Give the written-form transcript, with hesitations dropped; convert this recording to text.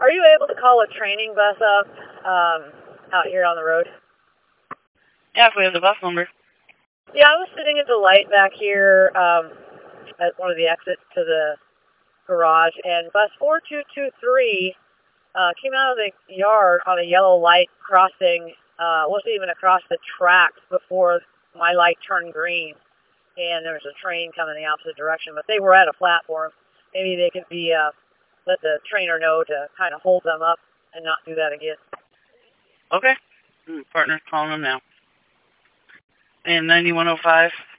Are you able to call a training bus up out here on the road? Yeah, if we have the bus number. Yeah, I was sitting at the light back here at one of the exits to the garage, and bus 4223 came out of the yard on a yellow light crossing, wasn't even across the tracks before my light turned green, and there was a train coming the opposite direction, but they were at a platform. Maybe they could be, let the trainer know to kind of hold them up and not do that again. Okay. Partner's calling them now. And 9105.